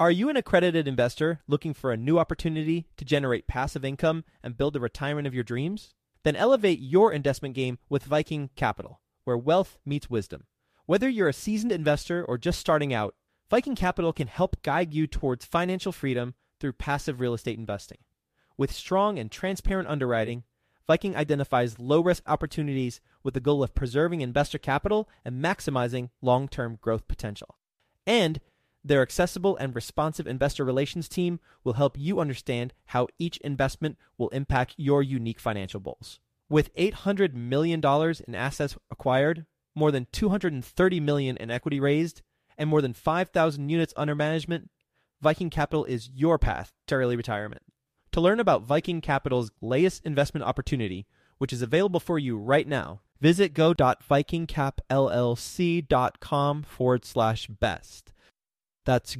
Are you an accredited investor looking for a new opportunity to generate passive income and build the retirement of your dreams? Then elevate your investment game with Viking Capital, where wealth meets wisdom. Whether you're a seasoned investor or just starting out, Viking Capital can help guide you towards financial freedom through passive real estate investing. With strong and transparent underwriting, Viking identifies low-risk opportunities with the goal of preserving investor capital and maximizing long-term growth potential. And their accessible and responsive investor relations team will help you understand how each investment will impact your unique financial goals. With $800 million in assets acquired, more than $230 million in equity raised, and more than 5,000 units under management, Viking Capital is your path to early retirement. To learn about Viking Capital's latest investment opportunity, which is available for you right now, visit go.vikingcapllc.com/best. That's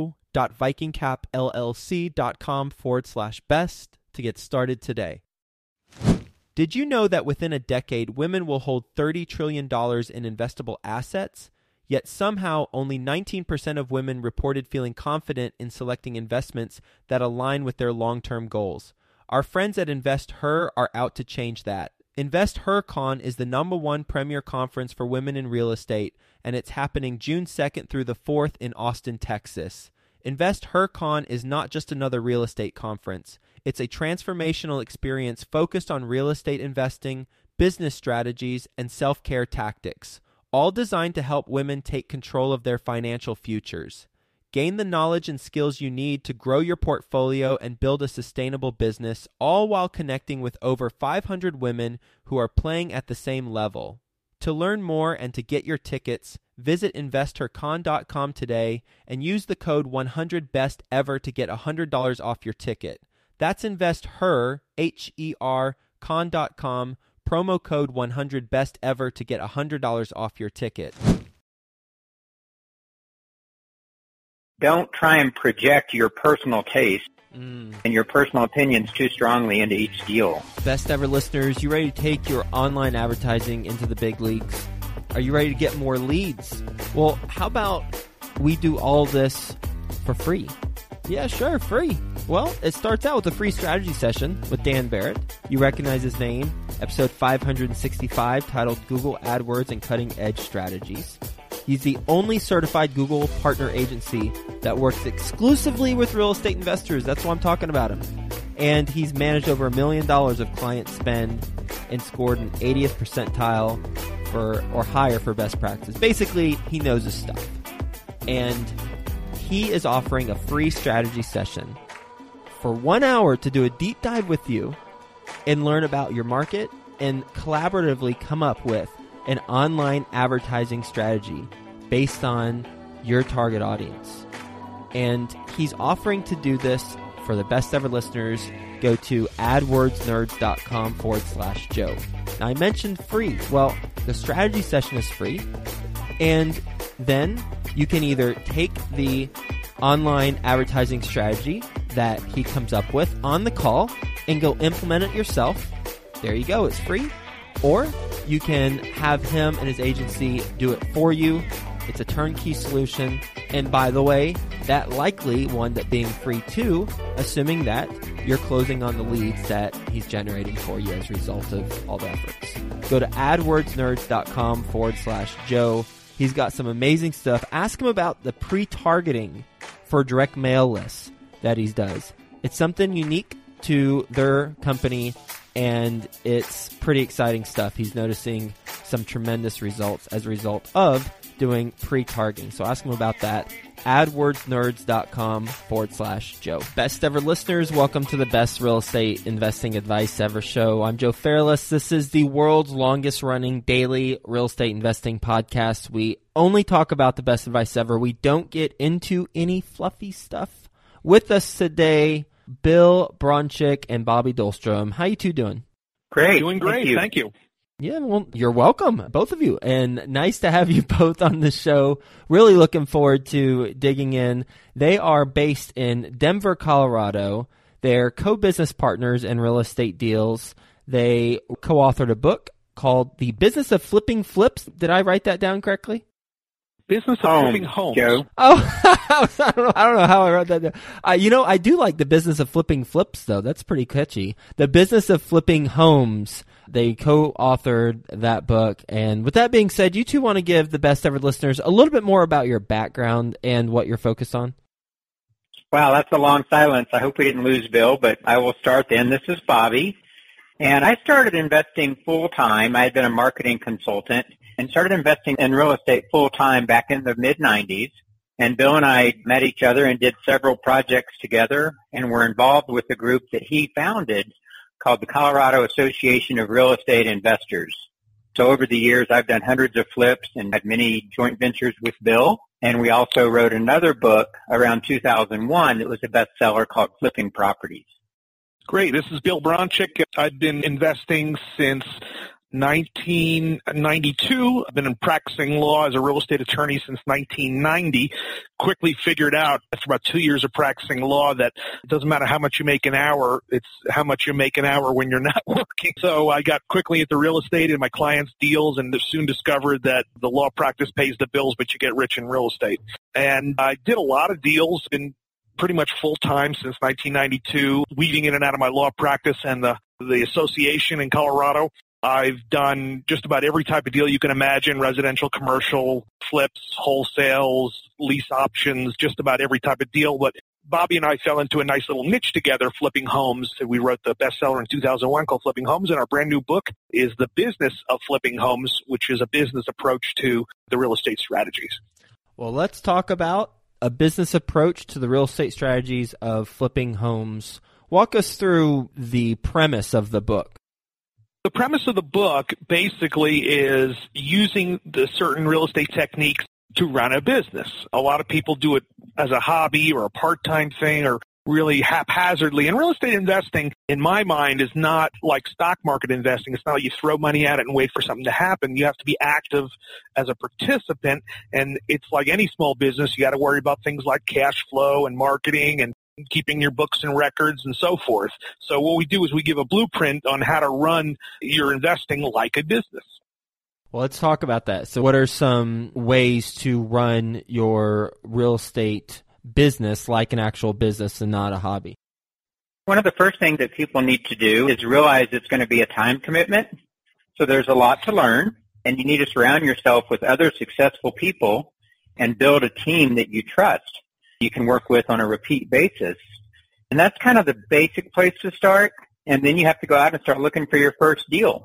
go.vikingcapllc.com/best to get started today. Did you know that within a decade, women will hold $30 trillion in investable assets? Yet somehow only 19% of women reported feeling confident in selecting investments that align with their long-term goals. Our friends at InvestHer are out to change that. InvestHerCon is the #1 premier conference for women in real estate, and it's happening June 2nd through the 4th in Austin, Texas. InvestHerCon is not just another real estate conference. It's a transformational experience focused on real estate investing, business strategies, and self-care tactics, all designed to help women take control of their financial futures. Gain the knowledge and skills you need to grow your portfolio and build a sustainable business, all while connecting with over 500 women who are playing at the same level. To learn more and to get your tickets, visit InvestHerCon.com today and use the code 100BESTEVER to get $100 off your ticket. That's InvestHer, H-E-R, con.com, promo code 100BESTEVER to get $100 off your ticket. Don't try and project your personal taste and your personal opinions too strongly into each deal. Best ever listeners, you ready to take your online advertising into the big leagues? Are you ready to get more leads? Well, how about we do all this for free? Yeah, sure, free. Well, it starts out with a free strategy session with Dan Barrett. You recognize his name, episode 565, titled Google AdWords and Cutting Edge Strategies. He's the only certified Google partner agency that works exclusively with real estate investors. That's why I'm talking about him. And he's managed over $1 million of client spend and scored an 80th percentile or higher for best practice. Basically, he knows his stuff. And he is offering a free strategy session for 1 hour to do a deep dive with you and learn about your market and collaboratively come up with an online advertising strategy based on your target audience. And he's offering to do this for the best ever listeners. Go to adwordsnerds.com/Joe. Now, I mentioned free. Well, the strategy session is free. And then you can either take the online advertising strategy that he comes up with on the call and go implement it yourself. There you go. It's free. Or you can have him and his agency do it for you. It's a turnkey solution. And by the way, that likely wound up being free too, assuming that you're closing on the leads that he's generating for you as a result of all the efforts. Go to adwordsnerds.com/Joe. He's got some amazing stuff. Ask him about the pre-targeting for direct mail lists that he does. It's something unique to their company, and it's pretty exciting stuff. He's noticing some tremendous results as a result of doing pre-targeting. So ask him about that. AdWordsNerds.com/Joe. Best ever listeners, welcome to the best real estate investing advice ever show. I'm Joe Fairless. This is the world's longest running daily real estate investing podcast. We only talk about the best advice ever. We don't get into any fluffy stuff. With us today, Bill Bronchick and Bobby Dahlstrom. How you two doing? Great. Doing great. Thank you. Yeah, well, you're welcome, both of you. And nice to have you both on the show. Really looking forward to digging in. They are based in Denver, Colorado. They're co-business partners in real estate deals. They co-authored a book called The Business of Flipping Flips. Did I write that down correctly? Business of Flipping Homes. Joe. Oh, I don't know how I wrote that down. I do like The Business of Flipping Flips, though. That's pretty catchy. The Business of Flipping Homes. They co-authored that book. And with that being said, you two want to give the Best Ever listeners a little bit more about your background and what you're focused on? Wow, that's a long silence. I hope we didn't lose Bill, but I will start then. This is Bobby. And I started investing full-time. I had been a marketing consultant and started investing in real estate full-time back in the mid-'90s. And Bill and I met each other and did several projects together and were involved with a group that he founded called the Colorado Association of Real Estate Investors. So over the years, I've done hundreds of flips and had many joint ventures with Bill. And we also wrote another book around 2001 that was a bestseller called Flipping Properties. Great. This is Bill Bronchick. I've been investing since 1992. I've been practicing law as a real estate attorney since 1990. Quickly figured out after about 2 years of practicing law that it doesn't matter how much you make an hour, it's how much you make an hour when you're not working. So I got quickly into real estate and my clients' deals and soon discovered that the law practice pays the bills, but you get rich in real estate. And I did a lot of deals in pretty much full-time since 1992, weaving in and out of my law practice and the association in Colorado. I've done just about every type of deal you can imagine, residential, commercial, flips, wholesales, lease options, just about every type of deal. But Bobby and I fell into a nice little niche together, flipping homes. We wrote the bestseller in 2001 called Flipping Homes, and our brand new book is The Business of Flipping Homes, which is a business approach to the real estate strategies. Well, let's talk about a business approach to the real estate strategies of flipping homes. Walk us through the premise of the book. The premise of the book basically is using the certain real estate techniques to run a business. A lot of people do it as a hobby or a part-time thing or really haphazardly. And real estate investing, in my mind, is not like stock market investing. It's not like you throw money at it and wait for something to happen. You have to be active as a participant. And it's like any small business. You got to worry about things like cash flow and marketing and keeping your books and records and so forth. So what we do is we give a blueprint on how to run your investing like a business. Well, let's talk about that. So what are some ways to run your real estate business like an actual business and not a hobby? One of the first things that people need to do is realize it's going to be a time commitment. So there's a lot to learn, and you need to surround yourself with other successful people and build a team that you trust you can work with on a repeat basis. And that's kind of the basic place to start. And then you have to go out and start looking for your first deal.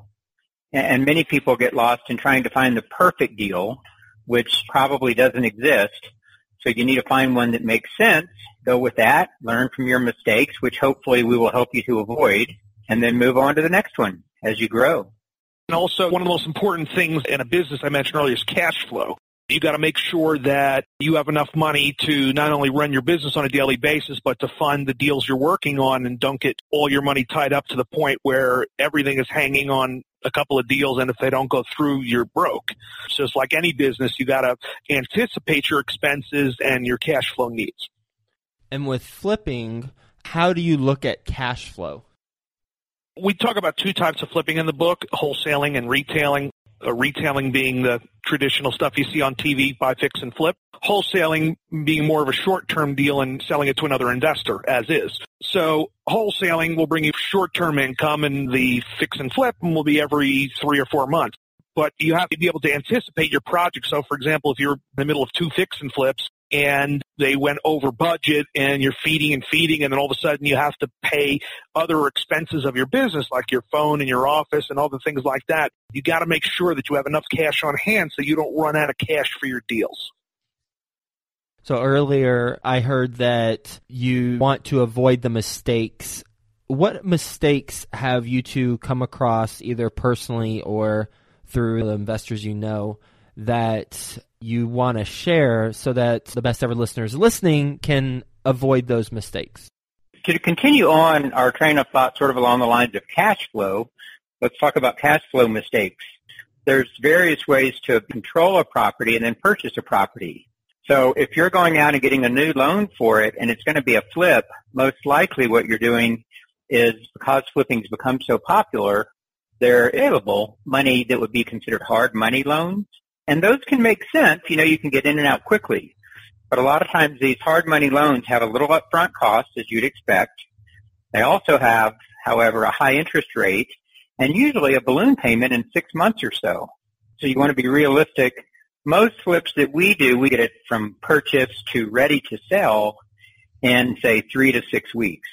And many people get lost in trying to find the perfect deal, which probably doesn't exist. So you need to find one that makes sense, go with that, learn from your mistakes, which hopefully we will help you to avoid, and then move on to the next one as you grow. And also, one of the most important things in a business I mentioned earlier is cash flow. You got to make sure that you have enough money to not only run your business on a daily basis, but to fund the deals you're working on, and don't get all your money tied up to the point where everything is hanging on a couple of deals, and if they don't go through, you're broke. So it's like any business, you got to anticipate your expenses and your cash flow needs. And with flipping, how do you look at cash flow? We talk about two types of flipping in the book, wholesaling and retailing. Retailing being the traditional stuff you see on TV, buy, fix, and flip. Wholesaling being more of a short-term deal and selling it to another investor, as is. So wholesaling will bring you short-term income, and the fix and flip will be every 3 or 4 months. But you have to be able to anticipate your project. So, for example, if you're in the middle of 2 fix and flips and they went over budget and you're feeding, and then all of a sudden you have to pay other expenses of your business like your phone and your office and other things like that, you got to make sure that you have enough cash on hand so you don't run out of cash for your deals. So earlier I heard that you want to avoid the mistakes. What mistakes have you two come across, either personally or through the investors you know, that you want to share so that the Best Ever listeners listening can avoid those mistakes? To continue on our train of thought sort of along the lines of cash flow, let's talk about cash flow mistakes. There's various ways to control a property and then purchase a property. So if you're going out and getting a new loan for it and it's going to be a flip, most likely what you're doing is, because flipping's become so popular, they're available money that would be considered hard money loans. And those can make sense. You can get in and out quickly. But a lot of times these hard money loans have a little upfront cost, as you'd expect. They also have, however, a high interest rate and usually a balloon payment in 6 months or so. So you want to be realistic. Most flips that we do, we get it from purchase to ready to sell in, say, 3 to 6 weeks.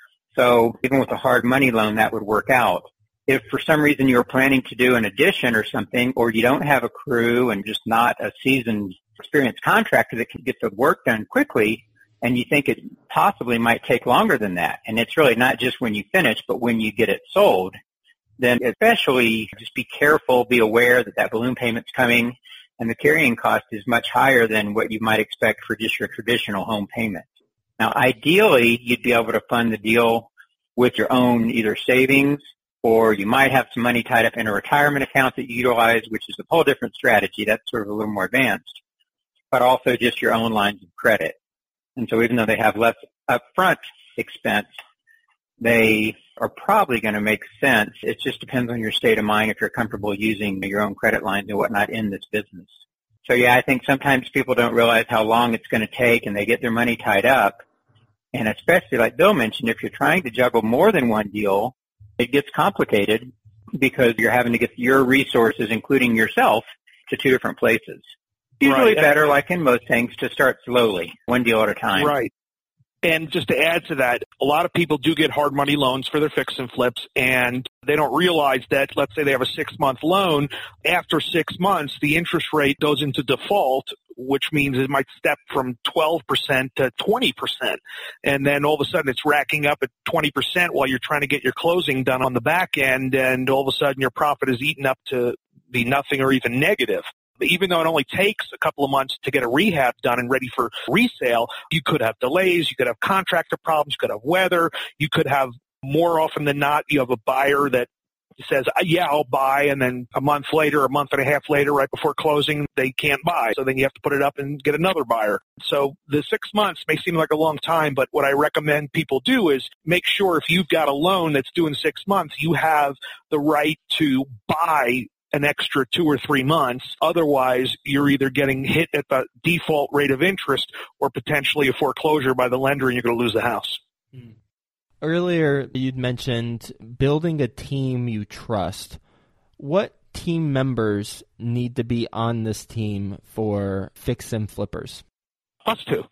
So even with a hard money loan, that would work out. If for some reason you're planning to do an addition or something, or you don't have a crew and just not a seasoned, experienced contractor that can get the work done quickly, and you think it possibly might take longer than that, and it's really not just when you finish, but when you get it sold, then especially just be careful, be aware that balloon payment's coming, and the carrying cost is much higher than what you might expect for just your traditional home payment. Now, ideally, you'd be able to fund the deal with your own either savings, or you might have some money tied up in a retirement account that you utilize, which is a whole different strategy. That's sort of a little more advanced, but also just your own lines of credit. And so even though they have less upfront expense, they are probably going to make sense. It just depends on your state of mind if you're comfortable using your own credit lines and whatnot in this business. So yeah, I think sometimes people don't realize how long it's going to take and they get their money tied up. And especially like Bill mentioned, if you're trying to juggle more than one deal, it gets complicated because you're having to get your resources, including yourself, to 2 different places. Usually better, like in most things, to start slowly, one deal at a time. Right. And just to add to that, a lot of people do get hard money loans for their fix and flips, and they don't realize that, let's say they have a 6-month loan. After 6 months, the interest rate goes into default, which means it might step from 12% to 20%. And then all of a sudden it's racking up at 20% while you're trying to get your closing done on the back end, and all of a sudden your profit is eaten up to be nothing or even negative. Even though it only takes a couple of months to get a rehab done and ready for resale, you could have delays, you could have contractor problems, you could have weather, you could have, more often than not, you have a buyer that says, yeah, I'll buy, and then a month later, a month and a half later, right before closing, they can't buy. So then you have to put it up and get another buyer. So the 6 months may seem like a long time, but what I recommend people do is make sure if you've got a loan that's due in 6 months, you have the right to buy an extra 2 or 3 months. Otherwise, you're either getting hit at the default rate of interest or potentially a foreclosure by the lender, and you're going to lose the house. Earlier, you'd mentioned building a team you trust. What team members need to be on this team for fix and flippers? Us two.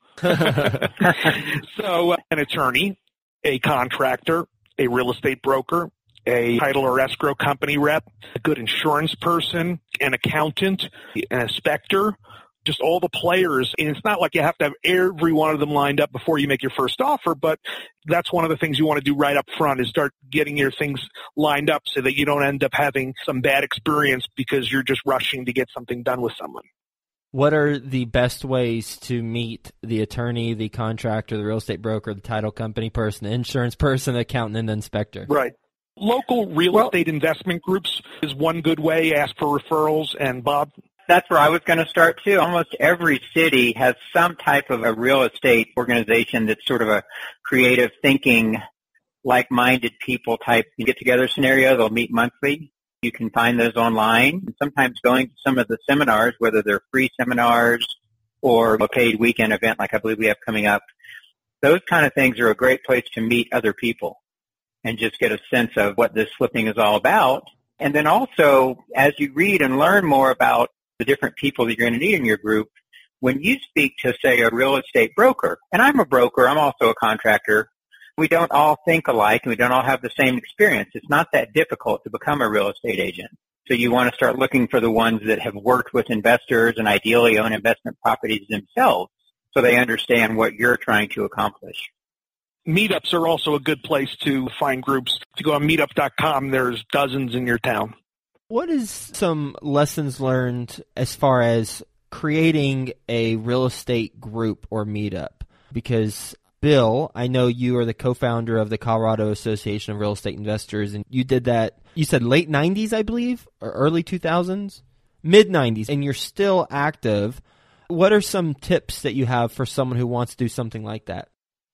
So an attorney, a contractor, a real estate broker, a title or escrow company rep, a good insurance person, an accountant, an inspector, just all the players. And it's not like you have to have every one of them lined up before you make your first offer, but that's one of the things you want to do right up front is start getting your things lined up so that you don't end up having some bad experience because you're just rushing to get something done with someone. What are the best ways to meet the attorney, the contractor, the real estate broker, the title company person, the insurance person, the accountant, and the inspector? Right. Local real estate investment groups is one good way. Ask for referrals. And Bob? That's where I was going to start, too. Almost every city has some type of a real estate organization that's sort of a creative thinking, like-minded people type get-together scenario. They'll meet monthly. You can find those online. And sometimes going to some of the seminars, whether they're free seminars or a paid weekend event like I believe we have coming up, those kind of things are a great place to meet other people and just get a sense of what this flipping is all about. And then also, as you read and learn more about the different people that you're going to need in your group, when you speak to, say, a real estate broker, and I'm a broker, I'm also a contractor, we don't all think alike and we don't all have the same experience. It's not that difficult to become a real estate agent. So you want to start looking for the ones that have worked with investors and ideally own investment properties themselves so they understand what you're trying to accomplish. Meetups are also a good place to find groups. If you go on meetup.com, there's dozens in your town. What is some lessons learned as far as creating a real estate group or meetup? Because, Bill, I know you are the co-founder of the Colorado Association of Real Estate Investors, and you did that, you said late 90s, I believe, or early 2000s? Mid-90s, and you're still active. What are some tips that you have for someone who wants to do something like that?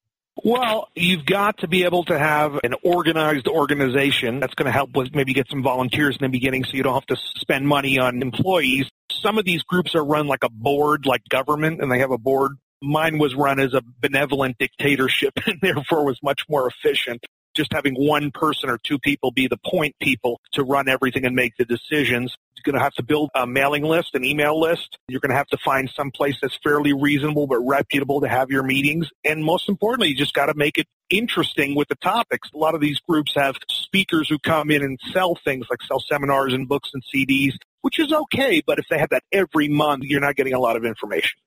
Well, you've got to be able to have an organized organization. That's going to help with maybe get some volunteers in the beginning so you don't have to spend money on employees. Some of these groups are run like a board, like government, and they have a board. Mine was run as a benevolent dictatorship and therefore was much more efficient. Just having one person or two people be the point people to run everything and make the decisions. You're going to have to build a mailing list, an email list. You're going to have to find some place that's fairly reasonable but reputable to have your meetings. And most importantly, you just got to make it interesting with the topics. A lot of these groups have speakers who come in and sell things, like sell seminars and books and CDs, which is okay. But if they have that every month, you're not getting a lot of information.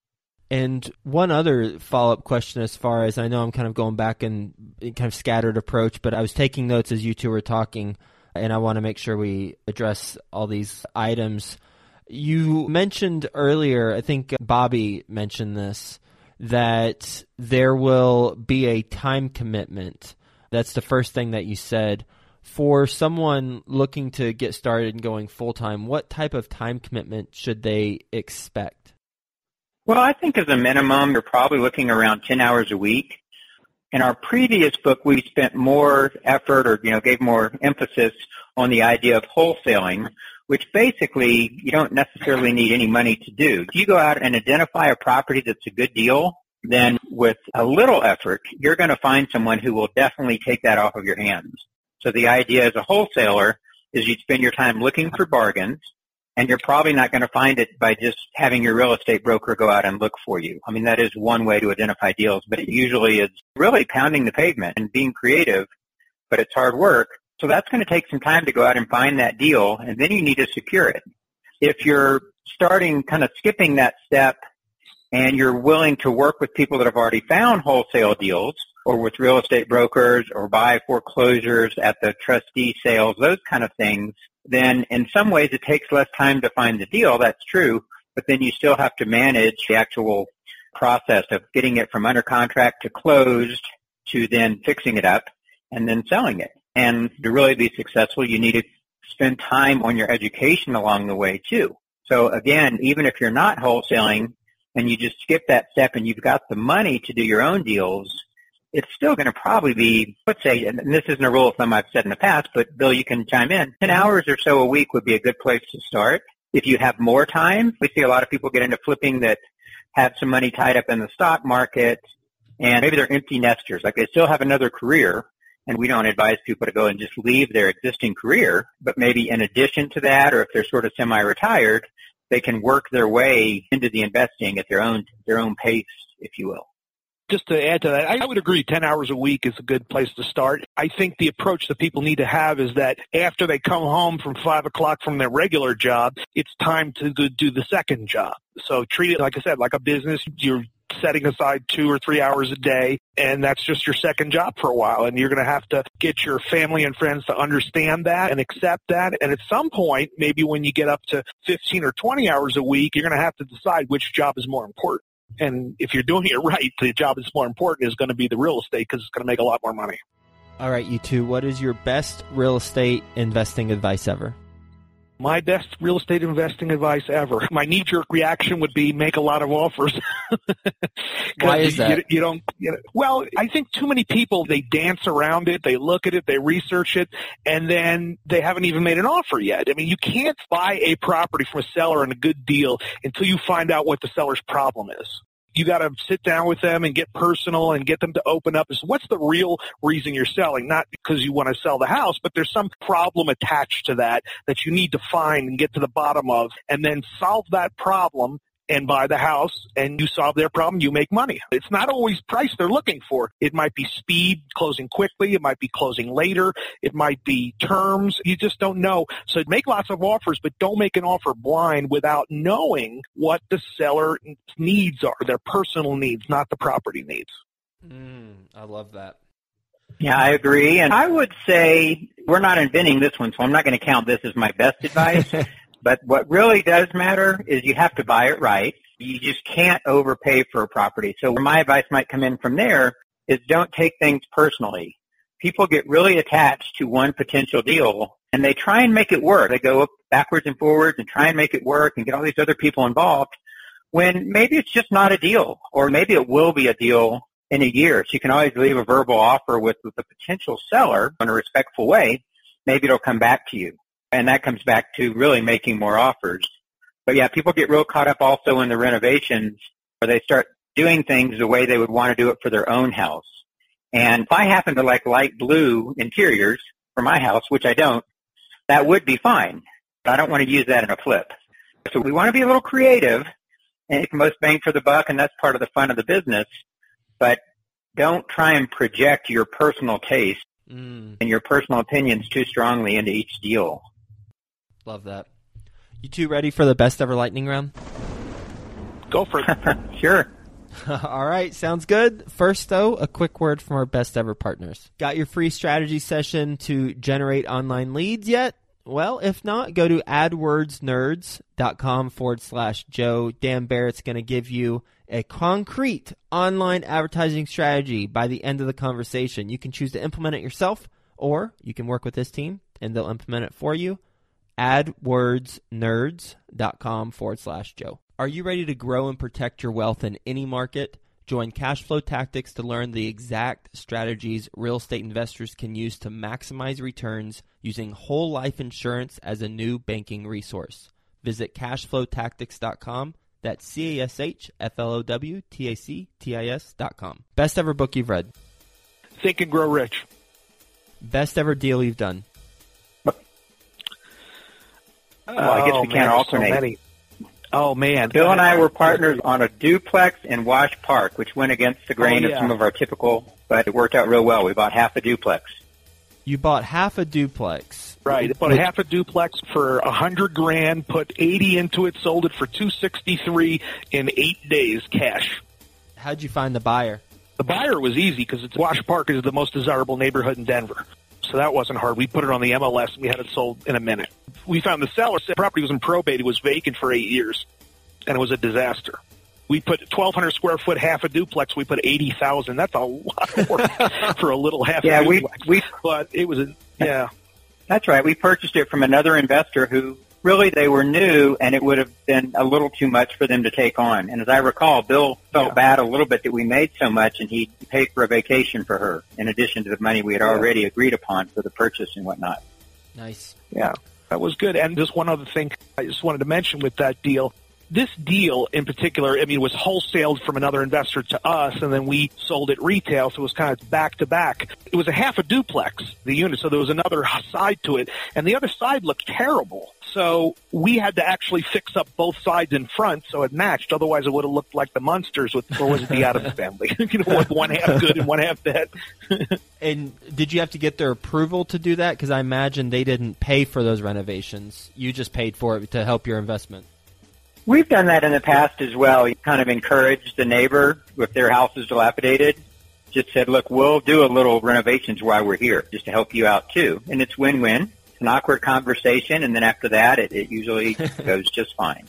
And one other follow-up question, as far as I know, I'm kind of going back and kind of scattered approach, but I was taking notes as you two were talking, and I want to make sure we address all these items. You mentioned earlier, I think Bobby mentioned this, that there will be a time commitment. That's the first thing that you said. For someone looking to get started and going full-time, what type of time commitment should they expect? Well, I think as a minimum, you're probably looking around 10 hours a week. In our previous book, we spent more effort or, gave more emphasis on the idea of wholesaling, which basically you don't necessarily need any money to do. If you go out and identify a property that's a good deal, then with a little effort, you're going to find someone who will definitely take that off of your hands. So the idea as a wholesaler is you spend your time looking for bargains, and you're probably not going to find it by just having your real estate broker go out and look for you. I mean, that is one way to identify deals, but it usually is really pounding the pavement and being creative, but it's hard work. So that's going to take some time to go out and find that deal, and then you need to secure it. If you're starting kind of skipping that step and you're willing to work with people that have already found wholesale deals, or with real estate brokers, or buy foreclosures at the trustee sales, those kind of things, then in some ways it takes less time to find the deal, that's true, but then you still have to manage the actual process of getting it from under contract to closed to then fixing it up and then selling it. And to really be successful, you need to spend time on your education along the way too. So again, even if you're not wholesaling and you just skip that step and you've got the money to do your own deals, it's still going to probably be, let's say, and this isn't a rule of thumb I've said in the past, but Bill, you can chime in, 10 hours or so a week would be a good place to start. If you have more time, we see a lot of people get into flipping that have some money tied up in the stock market, and maybe they're empty nesters, like they still have another career, and we don't advise people to go and just leave their existing career, but maybe in addition to that, or if they're sort of semi-retired, they can work their way into the investing at their own pace, if you will. Just to add to that, I would agree 10 hours a week is a good place to start. I think the approach that people need to have is that after they come home from 5 o'clock from their regular job, it's time to do the second job. So treat it, like I said, like a business. You're setting aside 2 or 3 hours a day, and that's just your second job for a while. And you're going to have to get your family and friends to understand that and accept that. And at some point, maybe when you get up to 15 or 20 hours a week, you're going to have to decide which job is more important. And if you're doing it right, the job that's more important is going to be the real estate because it's going to make a lot more money. All right, you two, what is your best real estate investing advice ever? My best real estate investing advice ever. My knee-jerk reaction would be make a lot of offers. Why is that? You don't. Well, I think too many people, they dance around it, they look at it, they research it, and then they haven't even made an offer yet. I mean, you can't buy a property from a seller in a good deal until you find out what the seller's problem is. You got to sit down with them and get personal and get them to open up. What's the real reason you're selling? Not because you want to sell the house, but there's some problem attached to that you need to find and get to the bottom of, and then solve that problem and buy the house, and you solve their problem, you make money. It's not always price they're looking for. It might be speed, closing quickly. It might be closing later. It might be terms. You just don't know. So make lots of offers, but don't make an offer blind without knowing what the seller's needs are, their personal needs, not the property needs. I love that. Yeah, I agree. And I would say we're not inventing this one, so I'm not going to count this as my best advice. But what really does matter is you have to buy it right. You just can't overpay for a property. So where my advice might come in from there is don't take things personally. People get really attached to one potential deal, and they try and make it work. They go backwards and forwards and try and make it work and get all these other people involved when maybe it's just not a deal, or maybe it will be a deal in a year. So you can always leave a verbal offer with the potential seller in a respectful way. Maybe it'll come back to you. And that comes back to really making more offers. But yeah, people get real caught up also in the renovations where they start doing things the way they would want to do it for their own house. And if I happen to like light blue interiors for my house, which I don't, that would be fine. But I don't want to use that in a flip. So we want to be a little creative and get the most bang for the buck, and that's part of the fun of the business. But don't try and project your personal taste and your personal opinions too strongly into each deal. Love that. You two ready for the best ever lightning round? Go for it. Sure. All right, sounds good. First, though, a quick word from our best ever partners. Got your free strategy session to generate online leads yet? Well, if not, go to adwordsnerds.com/Joe. Dan Barrett's going to give you a concrete online advertising strategy by the end of the conversation. You can choose to implement it yourself, or you can work with this team, and they'll implement it for you. adwordsnerds.com/Joe. Are you ready to grow and protect your wealth in any market? Join Cashflow Tactics to learn the exact strategies real estate investors can use to maximize returns using whole life insurance as a new banking resource. Visit cashflowtactics.com. That's CASHFLOWTACTIS.com. Best ever book you've read? Think and Grow Rich. Best ever deal you've done? Well, I guess we can't alternate. So many. Oh, man. Bill and I were partners on a duplex in Wash Park, which went against the grain of some of our typical, but it worked out real well. We bought half a duplex. You bought half a duplex. Right. Bought half a duplex for $100,000, put 80 into it, sold it for $263 in 8 days cash. How'd you find the buyer? The buyer was easy because Wash Park is the most desirable neighborhood in Denver. So that wasn't hard. We put it on the MLS, and we had it sold in a minute. We found the seller said the property was in probate. It was vacant for 8 years, and it was a disaster. We put 1,200 square foot, half a duplex. We put $80,000. That's a lot of work for a little half a duplex. But it was That's right. We purchased it from another investor who really they were new, and it would have been a little too much for them to take on. And as I recall, Bill felt bad a little bit that we made so much, and he paid for a vacation for her in addition to the money we had already agreed upon for the purchase and whatnot. Nice. Yeah, that was good. And just one other thing I just wanted to mention with that deal. This deal in particular, I mean, was wholesaled from another investor to us, and then we sold it retail, so it was kind of back-to-back. It was a half a duplex, the unit, so there was another side to it, and the other side looked terrible. So we had to actually fix up both sides in front so it matched. Otherwise, it would have looked like the Munsters with, or was it the Addams Family? With one half good and one half bad. And did you have to get their approval to do that? Because I imagine they didn't pay for those renovations. You just paid for it to help your investment. We've done that in the past as well. You kind of encouraged the neighbor, if their house is dilapidated, just said, look, we'll do a little renovations while we're here, just to help you out too. And it's win-win. It's an awkward conversation, and then after that, it usually goes just fine.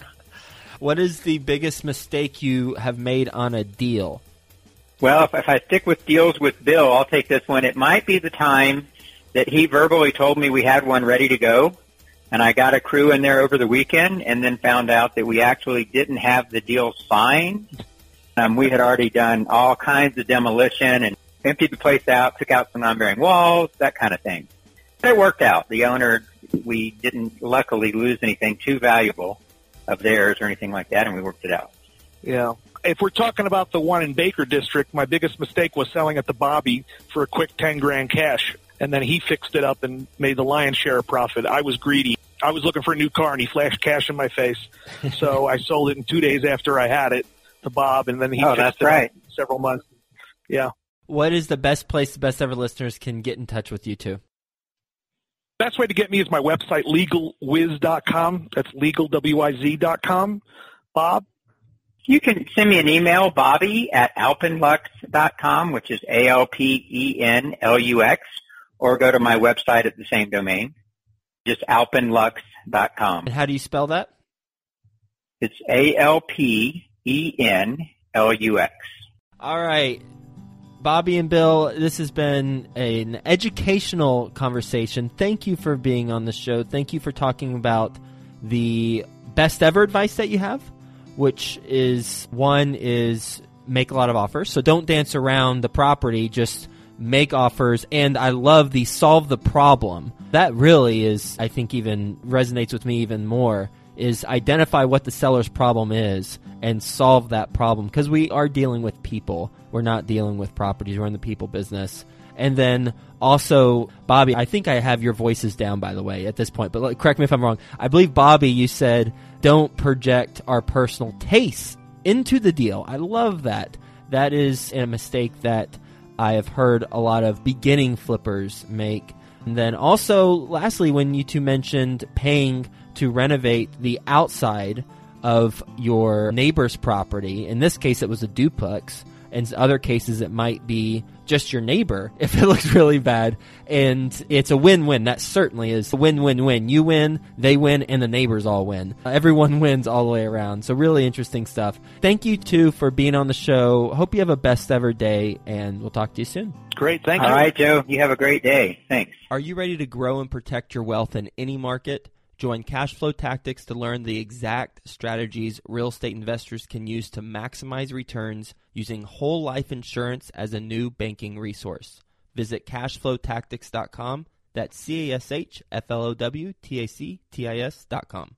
What is the biggest mistake you have made on a deal? Well, if I stick with deals with Bill, I'll take this one. It might be the time that he verbally told me we had one ready to go. And I got a crew in there over the weekend and then found out that we actually didn't have the deal signed. We had already done all kinds of demolition and emptied the place out, took out some non-bearing walls, that kind of thing. But it worked out. The owner, we didn't luckily lose anything too valuable of theirs or anything like that, and we worked it out. Yeah. If we're talking about the one in Baker District, my biggest mistake was selling it to Bobby for a quick $10,000 cash. And then he fixed it up and made the lion's share of profit. I was greedy. I was looking for a new car, and he flashed cash in my face. So I sold it in 2 days after I had it to Bob, and then he fixed it up several months. Yeah. What is the best place the best ever listeners can get in touch with you two? Best way to get me is my website, legalwiz.com. That's legalwiz.com. Bob? You can send me an email, bobby@alpenlux.com, which is ALPENLUX, or go to my website at the same domain, just alpenlux.com. And how do you spell that? It's ALPENLUX. All right. Bobby and Bill, this has been an educational conversation. Thank you for being on the show. Thank you for talking about the best ever advice that you have, which is, one is make a lot of offers. So don't dance around the property, just make offers. And I love the solve the problem. That really is, I think, even resonates with me even more. is identify what the seller's problem is and solve that problem, because we are dealing with people. We're not dealing with properties. We're in the people business. And then also, Bobby, I think I have your voices down, by the way, at this point, but correct me if I'm wrong. I believe, Bobby, you said don't project our personal tastes into the deal. I love that. That is a mistake that I have heard a lot of beginning flippers make. And then also, lastly, when you two mentioned paying to renovate the outside of your neighbor's property, in this case it was a duplex, in other cases it might be just your neighbor if it looks really bad, and it's a win-win. That certainly is a win-win-win. You win, they win, and the neighbors all win. Everyone wins all the way around. So really interesting stuff. Thank you, too, for being on the show. Hope you have a best ever day, and we'll talk to you soon. Great, thank you. All right, Joe. You have a great day. Thanks. Are you ready to grow and protect your wealth in any market? Join Cashflow Tactics to learn the exact strategies real estate investors can use to maximize returns using whole life insurance as a new banking resource. Visit cashflowtactics.com. That's CASHFLOWTACTICS.com.